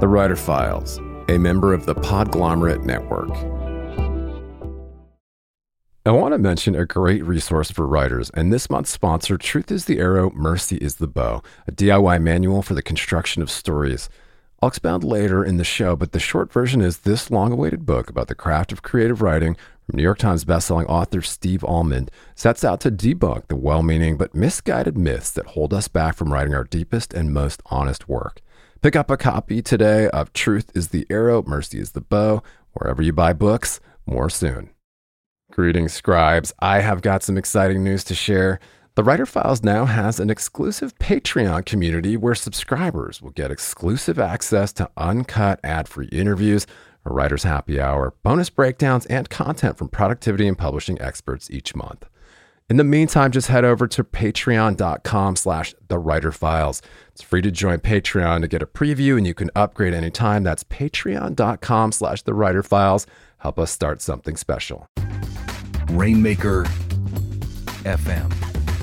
The Writer Files, a member of the Podglomerate Network. I want to mention a great resource for writers, and this month's sponsor, Truth is the Arrow, Mercy is the Bow, a DIY manual for the construction of stories. I'll expound later in the show, but the short version is this long-awaited book about the craft of creative writing from New York Times bestselling author Steve Almond sets out to debunk the well-meaning but misguided myths that hold us back from writing our deepest and most honest work. Pick up a copy today of Truth is the Arrow, Mercy is the Bow, wherever you buy books. More soon. Greetings, scribes. I have got some exciting news to share. The Writer Files now has an exclusive Patreon community where subscribers will get exclusive access to uncut ad-free interviews, a writer's happy hour, bonus breakdowns, and content from productivity and publishing experts each month. In the meantime, just head over to patreon.com/thewriterfiles. It's free to join Patreon to get a preview, and you can upgrade anytime. That's patreon.com/thewriterfiles. Help us start something special. Rainmaker FM.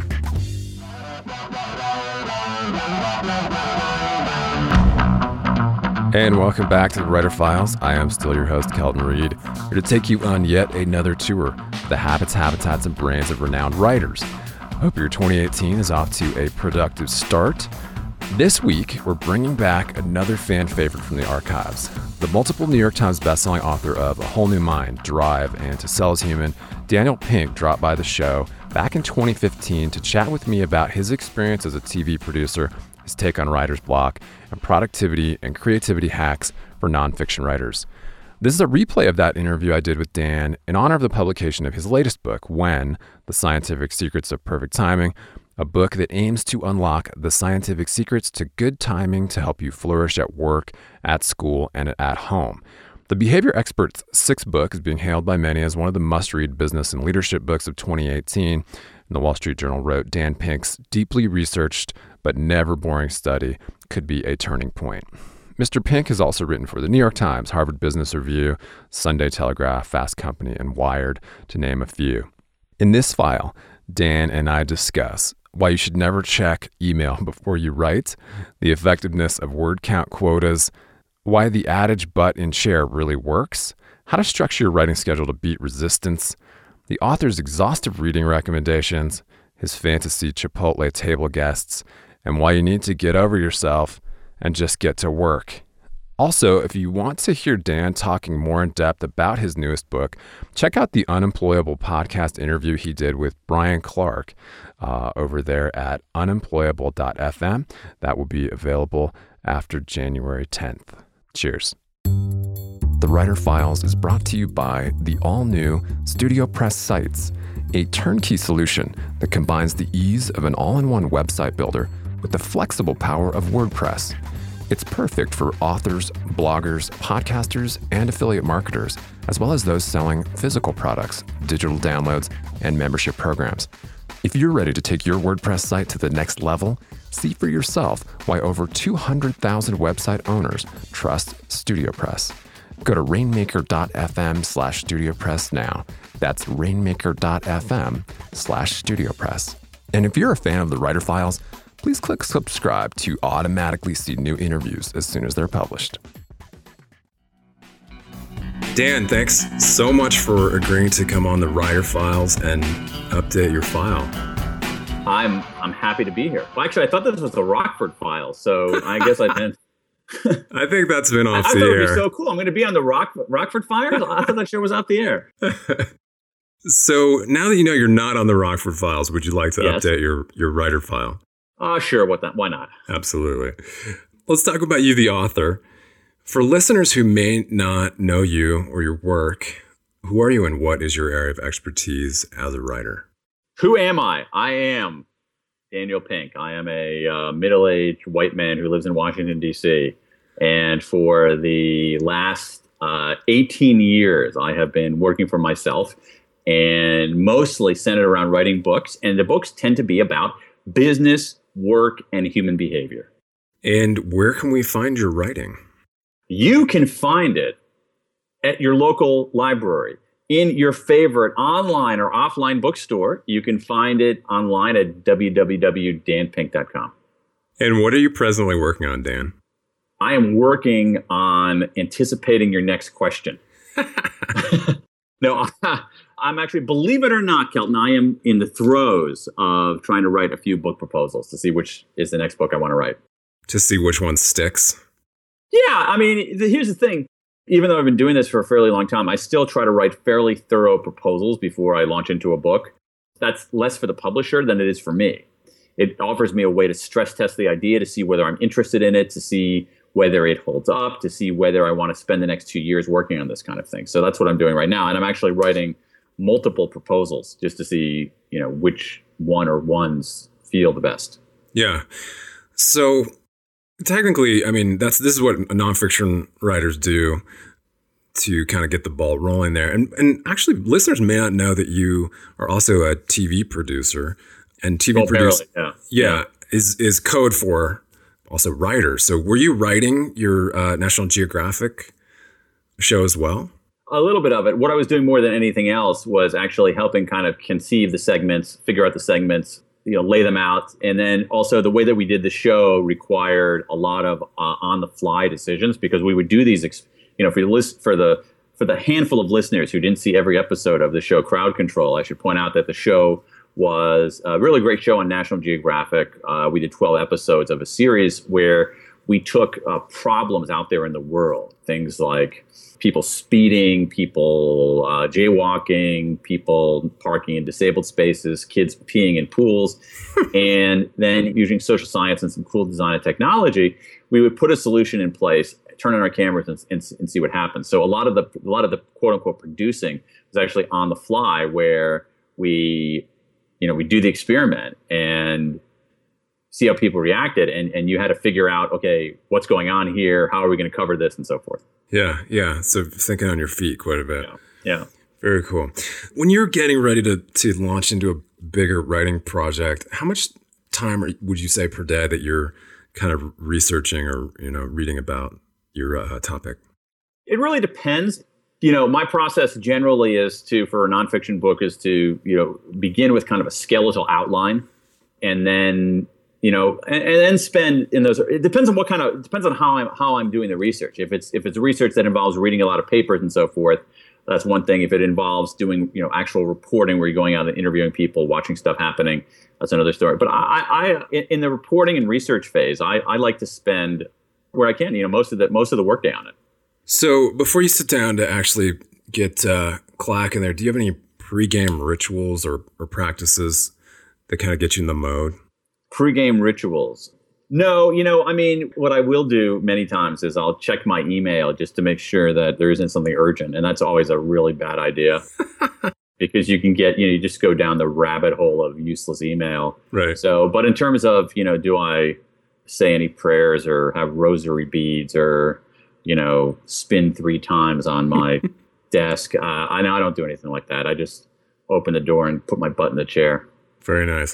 And welcome back to the Writer Files. I am still your host, Kelton Reed, here to take you on yet another tour of the habits, habitats, and brands of renowned writers. I hope your 2018 is off to a productive start. This week, we're bringing back another fan favorite from the archives. The multiple New York Times bestselling author of A Whole New Mind, Drive, and To Sell Is Human, Daniel Pink dropped by the show back in 2015 to chat with me about his experience as a TV producer, his take on writer's block, and productivity and creativity hacks for nonfiction writers. This is a replay of that interview I did with Dan in honor of the publication of his latest book, When: The Scientific Secrets of Perfect Timing, a book that aims to unlock the scientific secrets to good timing to help you flourish at work, at school, and at home. The Behavior Expert's sixth book is being hailed by many as one of the must-read business and leadership books of 2018. And the Wall Street Journal wrote, Dan Pink's deeply researched but never boring study could be a turning point. Mr. Pink has also written for the New York Times, Harvard Business Review, Sunday Telegraph, Fast Company, and Wired, to name a few. In this file, Dan and I discuss why you should never check email before you write, the effectiveness of word count quotas, why the adage butt in chair really works, how to structure your writing schedule to beat resistance, the author's exhaustive reading recommendations, his fantasy Chipotle table guests, and why you need to get over yourself and just get to work. Also, if you want to hear Dan talking more in depth about his newest book, check out the Unemployable podcast interview he did with Brian Clark over there at unemployable.fm. That will be available after January 10th. Cheers. The Writer Files is brought to you by the all-new Studio Press Sites, a turnkey solution that combines the ease of an all-in-one website builder with the flexible power of WordPress. It's perfect for authors, bloggers, podcasters, and affiliate marketers, as well as those selling physical products, digital downloads, and membership programs. If you're ready to take your WordPress site to the next level, see for yourself why over 200,000 website owners trust StudioPress. Go to rainmaker.fm/StudioPress now. That's rainmaker.fm/StudioPress. And if you're a fan of the Writer Files, please click subscribe to automatically see new interviews as soon as they're published. Dan, thanks so much for agreeing to come on the Writer Files and update your file. I'm happy to be here. Well, actually, I thought this was the Rockford Files, so I guess I didn't. I think that's been off the air. I thought it would be so cool. I'm going to be on the Rockford Files? I thought that show was off the air. So now that you know you're not on the Rockford Files, would you like to update your writer file? Sure. Why not? Absolutely. Let's talk about you, the author. For listeners who may not know you or your work, who are you and what is your area of expertise as a writer? Who am I? I am Daniel Pink. I am a middle-aged white man who lives in Washington, D.C. And for the last 18 years, I have been working for myself and mostly centered around writing books. And the books tend to be about business, work, and human behavior. And where can we find your writing? You can find it at your local library, in your favorite online or offline bookstore. You can find it online at www.danpink.com. And what are you presently working on, Dan? I am working on anticipating your next question. No, I'm actually, believe it or not, Kelton, I am in the throes of trying to write a few book proposals to see which is the next book I want to write. To see which one sticks? Yeah, I mean, here's the thing. Even though I've been doing this for a fairly long time, I still try to write fairly thorough proposals before I launch into a book. That's less for the publisher than it is for me. It offers me a way to stress test the idea, to see whether I'm interested in it, to see whether it holds up, to see whether I want to spend the next 2 years working on this kind of thing. So that's what I'm doing right now. And I'm actually writing multiple proposals just to see, which one or ones feel the best. Yeah. So technically, I mean, this is what nonfiction writers do to kind of get the ball rolling there. And actually, listeners may not know that you are also a TV producer. And TV producer, yeah, is code for also writers. So were you writing your National Geographic show as well? A little bit of it. What I was doing more than anything else was actually helping kind of conceive the segments, figure out the segments, lay them out. And then also the way that we did the show required a lot of on-the-fly decisions, because we would do these, for the handful of listeners who didn't see every episode of the show Crowd Control, I should point out that the show was a really great show on National Geographic. We did 12 episodes of a series where we took problems out there in the world, things like people speeding, people jaywalking, people parking in disabled spaces, kids peeing in pools. And then using social science and some cool design and technology, we would put a solution in place, turn on our cameras and see what happens. So a lot of the quote unquote producing was actually on the fly, where we do the experiment and see how people reacted. And you had to figure out, okay, what's going on here? How are we going to cover this and so forth? Yeah. So thinking on your feet quite a bit. Yeah. Very cool. When you're getting ready to launch into a bigger writing project, how much time would you say per day that you're kind of researching or, reading about your topic? It really depends. My process generally for a nonfiction book is to, begin with kind of a skeletal outline, and then, and then spend in those. It depends on how I'm doing the research. If it's research that involves reading a lot of papers and so forth, that's one thing. If it involves doing, actual reporting where you're going out and interviewing people, watching stuff happening, that's another story. But I in the reporting and research phase, I like to spend where I can, most of the workday on it. So before you sit down to actually get clack in there, do you have any pregame rituals or practices that kind of get you in the mode? Pregame rituals? No, what I will do many times is I'll check my email just to make sure that there isn't something urgent. And that's always a really bad idea because you can get, you just go down the rabbit hole of useless email. Right. So, but in terms of, do I say any prayers or have rosary beads or, spin 3 times on my desk. I don't do anything like that. I just open the door and put my butt in the chair. Very nice.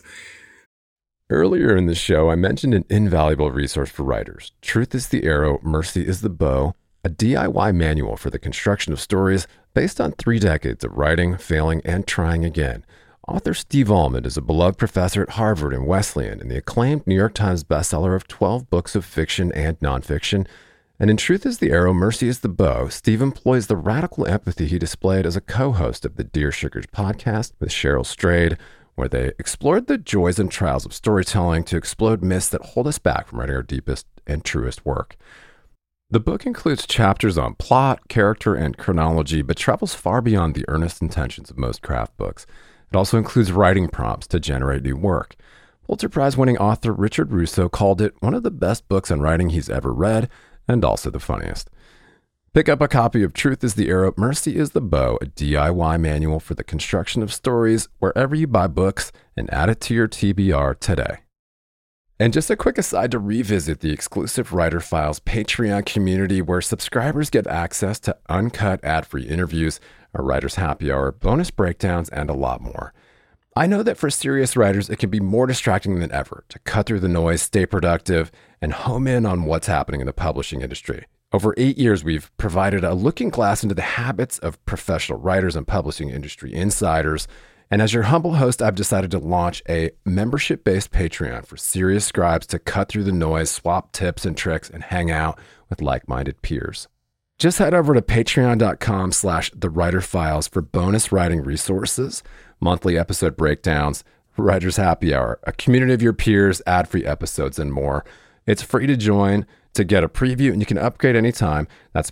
Earlier in the show, I mentioned an invaluable resource for writers. Truth is the Arrow, Mercy is the Bow, a DIY manual for the construction of stories based on 3 decades of writing, failing, and trying again. Author Steve Almond is a beloved professor at Harvard and Wesleyan and the acclaimed New York Times bestseller of 12 books of fiction and nonfiction. And in Truth is the Arrow, Mercy is the Bow, Steve employs the radical empathy he displayed as a co-host of the Dear Sugars podcast with Cheryl Strayed, where they explored the joys and trials of storytelling to explode myths that hold us back from writing our deepest and truest work. The book includes chapters on plot, character, and chronology, but travels far beyond the earnest intentions of most craft books. It also includes writing prompts to generate new work. Pulitzer Prize-winning author Richard Russo called it one of the best books on writing he's ever read, and also the funniest. Pick up a copy of Truth is the Arrow, Mercy is the Bow, a DIY manual for the construction of stories, wherever you buy books, and add it to your TBR today. And just a quick aside to revisit the exclusive Writer Files Patreon community, where subscribers get access to uncut ad-free interviews, a writer's happy hour, bonus breakdowns, and a lot more. I know that for serious writers, it can be more distracting than ever to cut through the noise, stay productive, and home in on what's happening in the publishing industry. Over 8 years, we've provided a looking glass into the habits of professional writers and publishing industry insiders, And as your humble host, I've decided to launch a membership-based Patreon for serious scribes to cut through the noise, swap tips and tricks, and hang out with like-minded peers. Just head over to patreon.com/thewriterfiles for bonus writing resources, monthly episode breakdowns, Writers Happy Hour, a community of your peers, ad-free episodes, and more. It's free to join to get a preview, and you can upgrade anytime. That's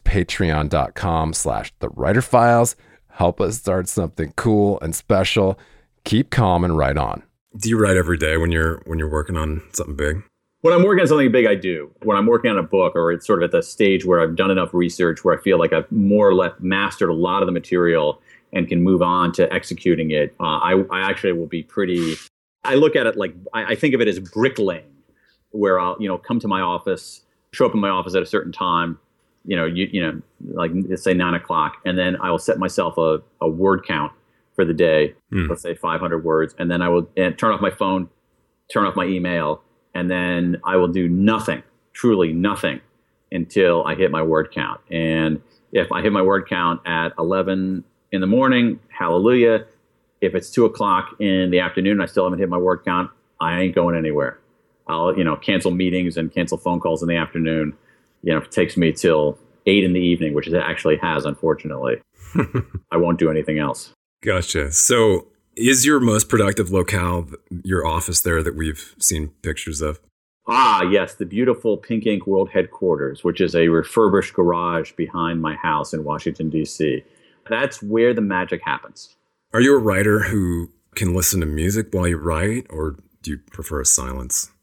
patreon.com/thewriterfiles. Help us start something cool and special. Keep calm and write on. Do you write every day when you're working on something big? When I'm working on something big, I do. When I'm working on a book, or it's sort of at the stage where I've done enough research where I feel like I've more or less mastered a lot of the material and can move on to executing it, I actually will be pretty. I look at it like I think of it as bricklaying, where I'll come to my office, show up in my office at a certain time. Like let's say 9 o'clock, and then I will set myself a word count for the day. Let's say 500 words, and then I will turn off my phone, turn off my email, and then I will do nothing, truly nothing, until I hit my word count. And if I hit my word count at 11 in the morning, hallelujah. If it's 2 o'clock in the afternoon, I still haven't hit my word count, I ain't going anywhere. I'll cancel meetings and cancel phone calls in the afternoon. If it takes me till 8 in the evening, which it actually has, unfortunately, I won't do anything else. Gotcha. So is your most productive locale your office there that we've seen pictures of? Ah, yes, the beautiful Pink Ink World Headquarters, which is a refurbished garage behind my house in Washington, D.C. That's where the magic happens. Are you a writer who can listen to music while you write, or do you prefer silence?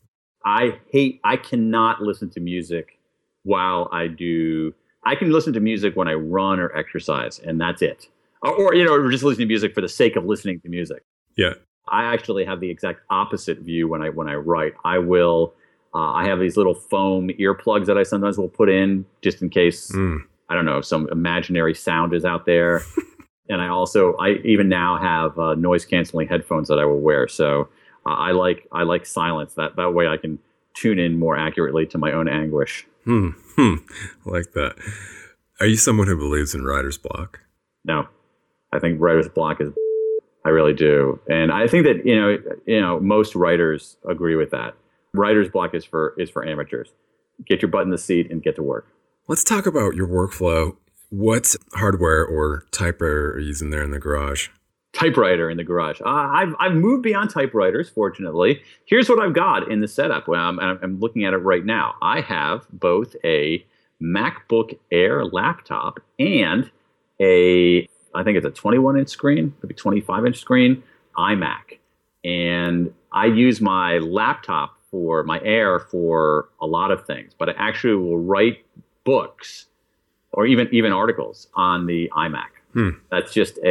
I cannot listen to music while I do. I can listen to music when I run or exercise, and that's it. Or just listening to music for the sake of listening to music. Yeah. I actually have the exact opposite view when I write. I will. I have these little foam earplugs that I sometimes will put in just in case I don't know, some imaginary sound is out there. And I even now have noise canceling headphones that I will wear. So I like silence. That way I can tune in more accurately to my own anguish. I like that. Are you someone who believes in writer's block? No, I think writer's block is. I really do, and I think that most writers agree with that. Writer's block is for amateurs. Get your butt in the seat and get to work. Let's talk about your workflow. What hardware or typewriter are you using there in the garage? Typewriter in the garage. I've moved beyond typewriters, fortunately. Here's what I've got in the setup. I'm looking at it right now. I have both a MacBook Air laptop and I think it's a 21-inch screen, maybe 25-inch screen, iMac. And I use my laptop for my Air for a lot of things, but I actually will write books or even articles on the iMac. That's just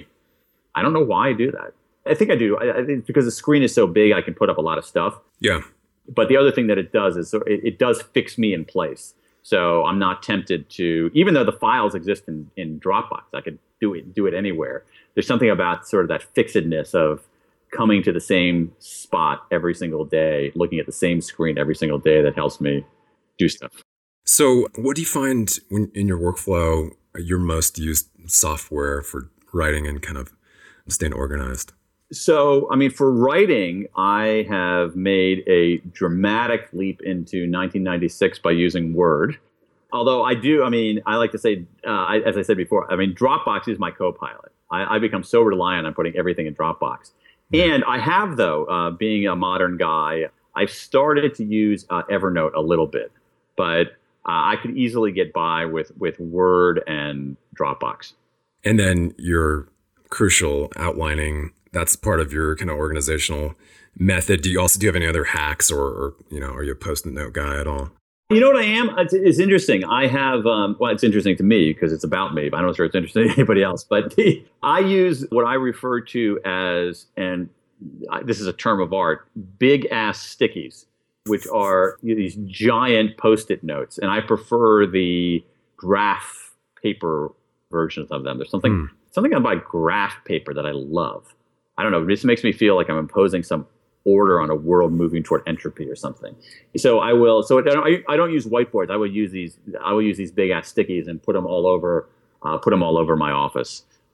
I don't know why I do that. I think I do. I think because the screen is so big, I can put up a lot of stuff. Yeah. But the other thing that it does is it does fix me in place. So I'm not tempted to, even though the files exist in Dropbox, I could do it anywhere. There's something about sort of that fixedness of coming to the same spot every single day, looking at the same screen every single day that helps me do stuff. So what do you find in your workflow, your most used software for writing and kind of staying organized? So, for writing, I have made a dramatic leap into 1996 by using Word. Although I like to say, as I said before, Dropbox is my co-pilot. I become so reliant on putting everything in Dropbox. And I have, though, being a modern guy, I've started to use Evernote a little bit. But I could easily get by with Word and Dropbox. And then your crucial outlining, that's part of your kind of organizational method. Do you have any other hacks or are you a Post-it note guy at all? You know what I am? It's interesting. I have, it's interesting to me because it's about me, but I'm not sure it's interesting to anybody else. But I use what I refer to as, and this is a term of art, big ass stickies, which are these giant Post-it notes. And I prefer the graph paper versions of them. There's something about graph paper that I love. I don't know. This makes me feel like I'm imposing some order on a world moving toward entropy or something. So I will. So I don't use whiteboards. I will use these big ass stickies and put them all over my office.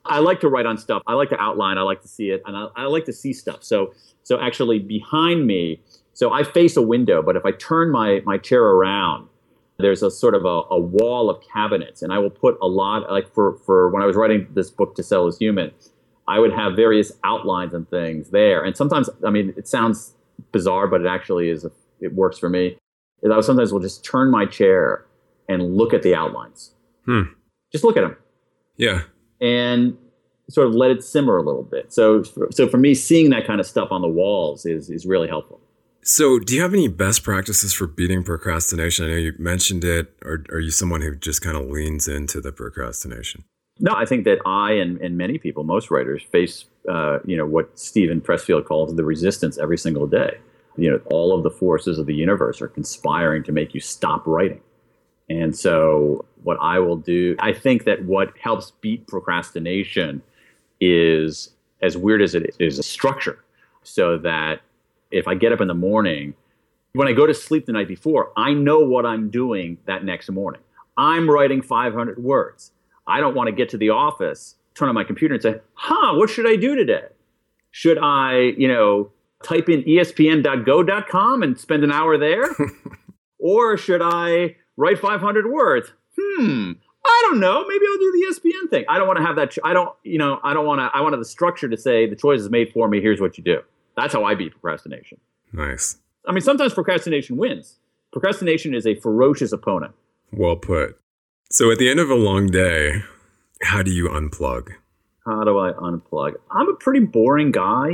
I like to write on stuff. I like to outline. I like to see it, and I like to see stuff. So actually behind me, so I face a window, but if I turn my chair around, there's a sort of a wall of cabinets, and I will put a lot, like for when I was writing this book, To Sell Is Human, I would have various outlines and things there. And sometimes, I mean, it sounds bizarre, but it actually is. It works for me. I sometimes will just turn my chair and look at the outlines. Just look at them. Yeah. And sort of let it simmer a little bit. So for me, seeing that kind of stuff on the walls is really helpful. So do you have any best practices for beating procrastination? I know you mentioned it, or are you someone who just kind of leans into the procrastination? No, I think that I and many people, most writers, face what Stephen Pressfield calls the resistance every single day. All of the forces of the universe are conspiring to make you stop writing. And so what I will do, I think that what helps beat procrastination is, as weird as it is, a structure. So that if I get up in the morning, when I go to sleep the night before, I know what I'm doing that next morning. I'm writing 500 words. I don't want to get to the office, turn on my computer and say, what should I do today? Should I, type in espn.go.com and spend an hour there? Or should I write 500 words? I don't know. Maybe I'll do the ESPN thing. I don't want to have that. I wanted the structure to say the choice is made for me. Here's what you do. That's how I beat procrastination. Nice. I mean, sometimes procrastination wins. Procrastination is a ferocious opponent. Well put. So at the end of a long day, how do you unplug? How do I unplug? I'm a pretty boring guy.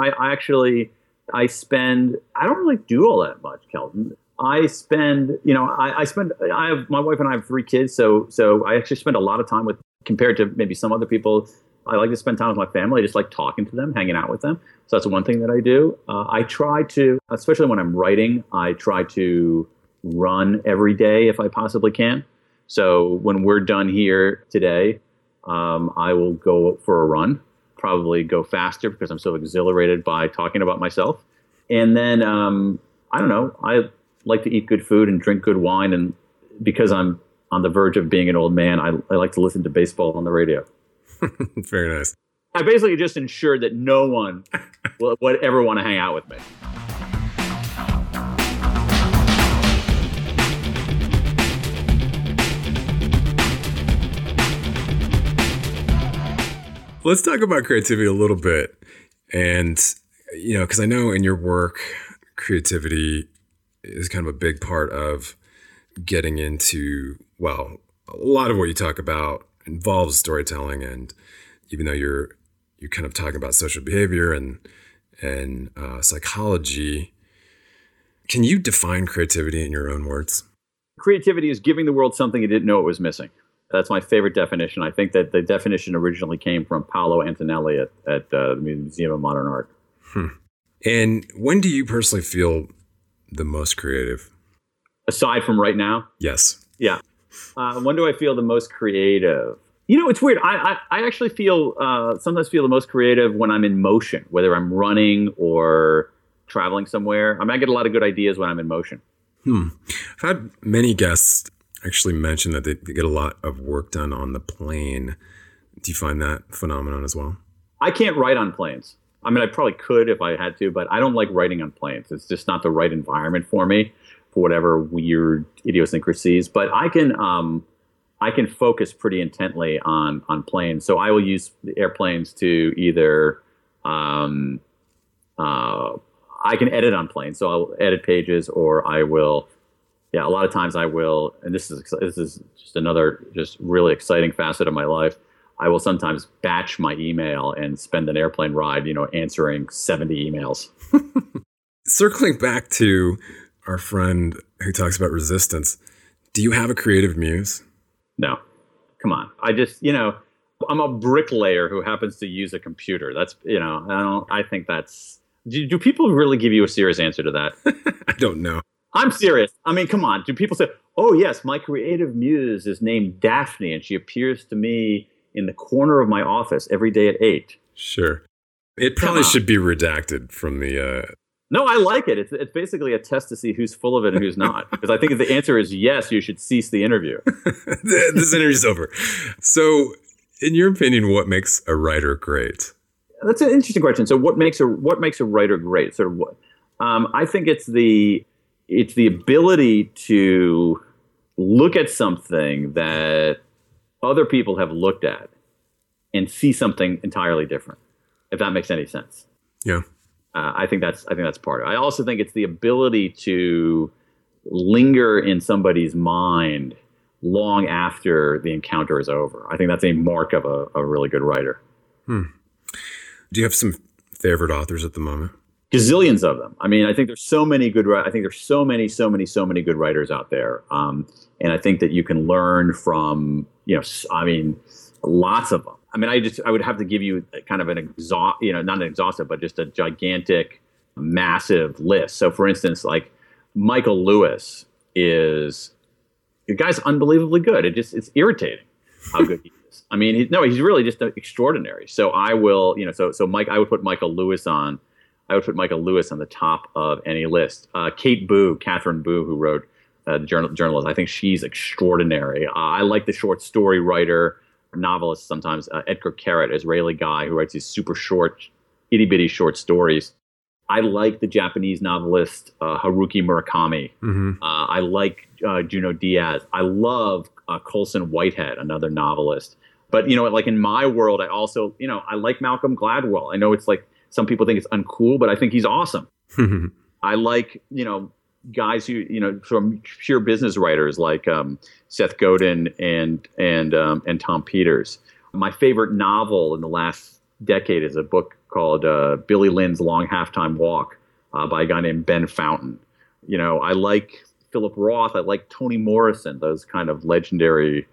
I don't really do all that much, Kelton. I have my wife and I have 3 kids. So I actually spend a lot of time compared to maybe some other people. I like to spend time with my family. I just like talking to them, hanging out with them. So that's one thing that I do. I try to, especially when I'm writing, I try to run every day if I possibly can. So when we're done here today, I will go for a run, probably go faster because I'm so exhilarated by talking about myself. And then, I don't know, I like to eat good food and drink good wine. And because I'm on the verge of being an old man, I like to listen to baseball on the radio. Very nice. I basically just ensure that no one would ever want to hang out with me. Let's talk about creativity a little bit. And, because I know in your work, creativity is kind of a big part of getting into, a lot of what you talk about involves storytelling. And even though you're kind of talking about social behavior and psychology, can you define creativity in your own words? Creativity is giving the world something it didn't know it was missing. That's my favorite definition. I think that the definition originally came from Paolo Antonelli at the Museum of Modern Art. And when do you personally feel the most creative? Aside from right now? Yes. Yeah. When do I feel the most creative? It's weird. I actually sometimes feel the most creative when I'm in motion, whether I'm running or traveling somewhere. I get a lot of good ideas when I'm in motion. I've had many guests actually mention that they get a lot of work done on the plane. Do you find that phenomenon as well? I can't write on planes. I probably could if I had to, but I don't like writing on planes. It's just not the right environment for me, for whatever weird idiosyncrasies. But I can focus pretty intently on planes. So I will use the airplanes to either I can edit on planes. So I'll edit pages, or I will. Yeah, a lot of times I will, and this is just another really exciting facet of my life. I will sometimes batch my email and spend an airplane ride, answering 70 emails. Circling back to our friend who talks about resistance, do you have a creative muse? No, come on. I'm a bricklayer who happens to use a computer. That's, I think that's, do people really give you a serious answer to that? I don't know. I'm serious. Come on. Do people say, oh, yes, my creative muse is named Daphne, and she appears to me in the corner of my office every day at 8? Sure. It probably should be redacted from the... No, I like it. It's basically a test to see who's full of it and who's not. Because I think if the answer is yes, you should cease the interview. This interview's over. So In your opinion, what makes a writer great? That's an interesting question. So what makes a writer great? Sort of what I think it's the ability to look at something that other people have looked at and see something entirely different, if that makes any sense. Yeah. I think that's part of it. I also think it's the ability to linger in somebody's mind long after the encounter is over. I think that's a mark of a really good writer. Do you have some favorite authors at the moment? Gazillions of them. I mean, I think there's so many good. I think there's so many good writers out there, and I think that you can learn from. I mean, lots of them. I mean, I would have to give you kind of not an exhaustive, but just a gigantic, massive list. So, for instance, like Michael Lewis the guy's unbelievably good. It's irritating how good he is. I mean, he's really just extraordinary. So I will, I would put Michael Lewis on. I would put Michael Lewis on the top of any list. Catherine Boo, who wrote the Journalist, I think she's extraordinary. I like the short story writer, novelist sometimes, Edgar Carrot, Israeli guy who writes these super short, itty bitty short stories. I like the Japanese novelist Haruki Murakami. Mm-hmm. I like Junot Diaz. I love Colson Whitehead, another novelist. But like in my world, I also I like Malcolm Gladwell. I know it's like some people think it's uncool, but I think he's awesome. I like guys who from pure business writers like Seth Godin and Tom Peters. My favorite novel in the last decade is a book called Billy Lynn's Long Halftime Walk by a guy named Ben Fountain. I like Philip Roth. I like Toni Morrison. Those kind of legendary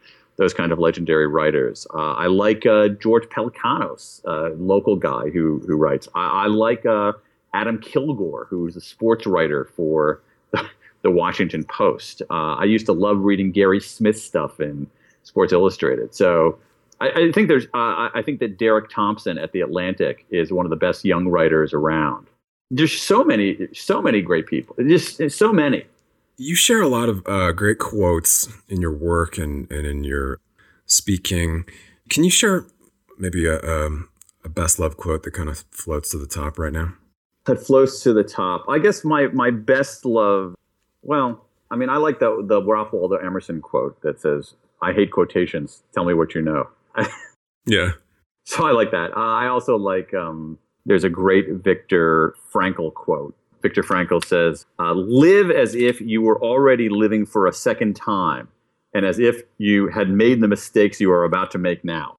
writers. I like George Pelecanos, local guy who writes. I like Adam Kilgore, who's a sports writer for the Washington Post. I used to love reading Gary Smith stuff in Sports Illustrated. So I think I think that Derek Thompson at The Atlantic is one of the best young writers around. There's so many great people. It's so many. You share a lot of great quotes in your work and in your speaking. Can you share maybe a best love quote that kind of floats to the top right now? That floats to the top. I guess my best love. Well, I mean, I like the Ralph Waldo Emerson quote that says, "I hate quotations. Tell me what you know." Yeah. So I like that. I also like. There's a great Viktor Frankl quote. Viktor Frankl says, "Live as if you were already living for a second time, and as if you had made the mistakes you are about to make now."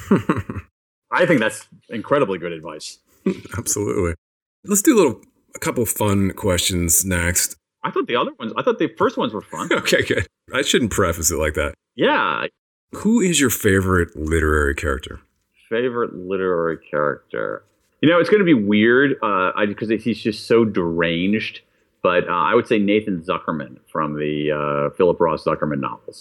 I think that's incredibly good advice. Absolutely. Let's do a couple fun questions next. I thought the first ones were fun. Okay, good. I shouldn't preface it like that. Yeah. Who is your favorite literary character? Favorite literary character? It's going to be weird because he's just so deranged. But I would say Nathan Zuckerman from the Philip Roth Zuckerman novels.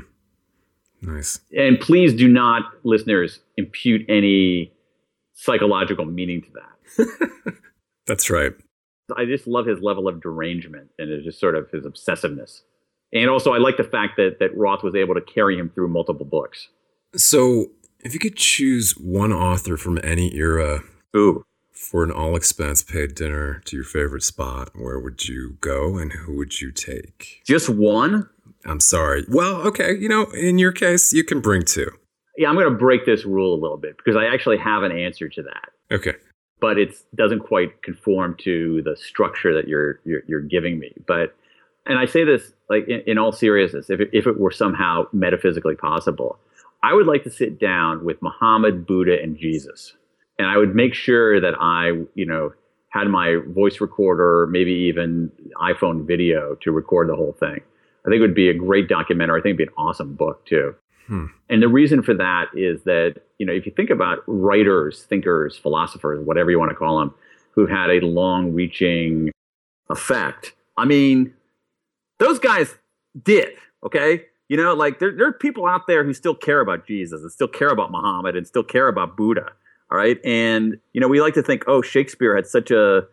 Nice. And please do not, listeners, impute any psychological meaning to that. That's right. I just love his level of derangement and it's just sort of his obsessiveness. And also I like the fact that Roth was able to carry him through multiple books. So if you could choose one author from any era for an all-expense paid dinner to your favorite spot, where would you go and who would you take? Just one? I'm sorry. Well, okay. In your case, you can bring two. Yeah, I'm going to break this rule a little bit because I actually have an answer to that. Okay. But it doesn't quite conform to the structure that you're giving me. And I say this like in all seriousness, if it were somehow metaphysically possible, I would like to sit down with Muhammad, Buddha, and Jesus. And I would make sure that I, had my voice recorder, maybe even iPhone video to record the whole thing. I think it would be a great documentary. I think it'd be an awesome book too. And the reason for that is that, if you think about writers, thinkers, philosophers, whatever you want to call them, who've had a long-reaching effect, I mean, those guys did, okay? There are people out there who still care about Jesus and still care about Muhammad and still care about Buddha, all right? And, we like to think, oh, Shakespeare had such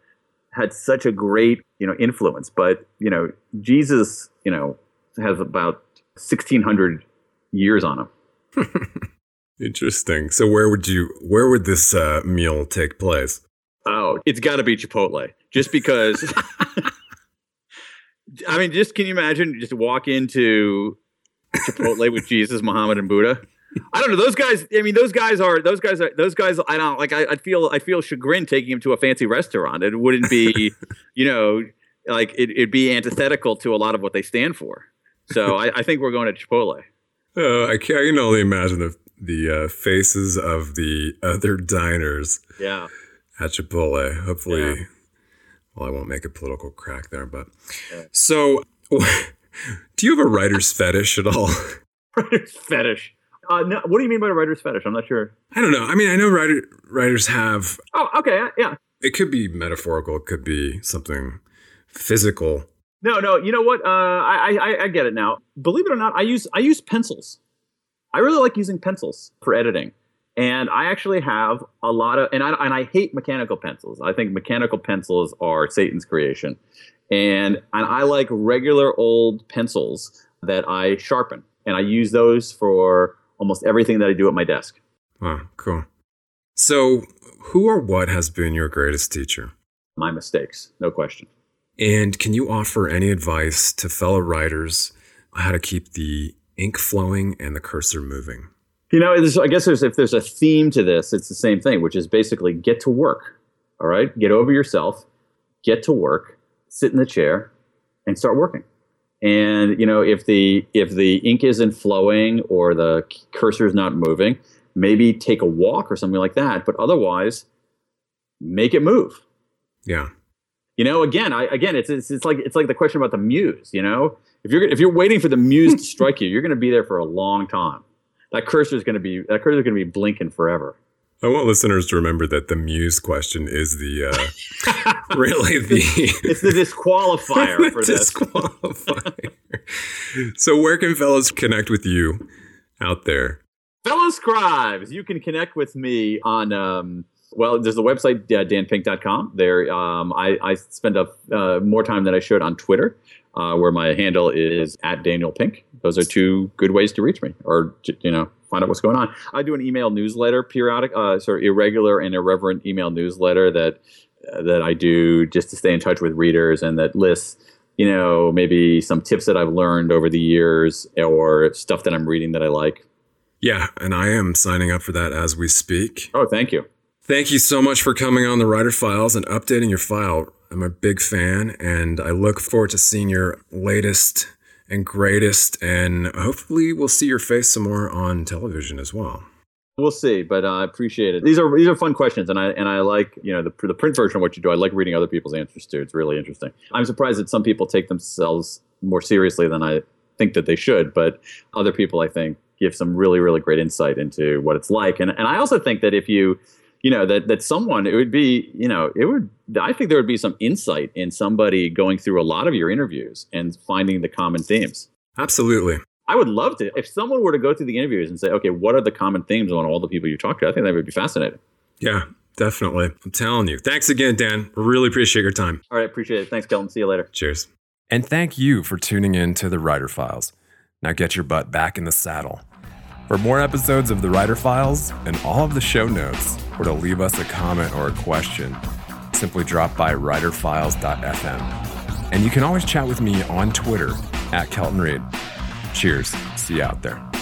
a great, influence. But, Jesus, has about 1,600 years on him. Interesting. So where would this meal take place? Oh, it's got to be Chipotle. Just because, I mean, just can you imagine just walk into Chipotle with Jesus, Muhammad, and Buddha? I don't know. Those guys. I mean, those guys. I don't like. I feel chagrined taking him to a fancy restaurant. It wouldn't be, like it'd be antithetical to a lot of what they stand for. So I think we're going to Chipotle. I can only imagine the faces of the other diners. Yeah. At Chipotle. Hopefully, well, I won't make a political crack there, but so do you have a writer's fetish at all? Writer's fetish. No, what do you mean by a writer's fetish? I'm not sure. I don't know. I mean, I know writers have. Oh, okay. Yeah. It could be metaphorical. It could be something physical. No. You know what? I get it now. Believe it or not, I use pencils. I really like using pencils for editing, and I actually have a lot of. And I hate mechanical pencils. I think mechanical pencils are Satan's creation, and I like regular old pencils that I sharpen, and I use those for almost everything that I do at my desk. Wow, cool. So, who or what has been your greatest teacher? My mistakes, no question. And can you offer any advice to fellow writers how to keep the ink flowing and the cursor moving? I guess if there's a theme to this, it's the same thing, which is basically get to work. All right? Get over yourself, get to work, sit in the chair, and start working. And, if the ink isn't flowing or the cursor is not moving, maybe take a walk or something like that. But otherwise, make it move. Yeah. Again, it's like the question about the muse. If you're waiting for the muse to strike you, you're going to be there for a long time. That cursor is going to be blinking forever. I want listeners to remember that the muse question is the really it's the disqualifier for this. Disqualifier. So where can fellows connect with you out there? Fellow scribes, you can connect with me on there's the website danpink.com. There I spend more time than I should on Twitter, where my handle is @DanielPink. Those are two good ways to reach me, or find out what's going on. I do an email newsletter, periodic, irregular and irreverent email newsletter that I do just to stay in touch with readers, and that lists, maybe some tips that I've learned over the years or stuff that I'm reading that I like. Yeah, and I am signing up for that as we speak. Oh, thank you. Thank you so much for coming on the Writer Files and updating your file. I'm a big fan, and I look forward to seeing your latest and greatest, and hopefully we'll see your face some more on television as well. We'll see, but I appreciate it. These are fun questions, and I like the print version of what you do. I like reading other people's answers too. It's really interesting. I'm surprised that some people take themselves more seriously than I think that they should, but other people, I think, give some really, really great insight into what it's like. And I also think that if you that someone, it would be, I think there would be some insight in somebody going through a lot of your interviews and finding the common themes. Absolutely. I would love to. If someone were to go through the interviews and say, okay, what are the common themes on all the people you talk to? I think that would be fascinating. Yeah, definitely. I'm telling you. Thanks again, Dan. Really appreciate your time. All right. Appreciate it. Thanks, Kelton. See you later. Cheers. And thank you for tuning in to The Writer Files. Now get your butt back in the saddle. For more episodes of The Writer Files and all of the show notes, or to leave us a comment or a question, simply drop by writerfiles.fm. And you can always chat with me on Twitter @KeltonReid. Cheers. See you out there.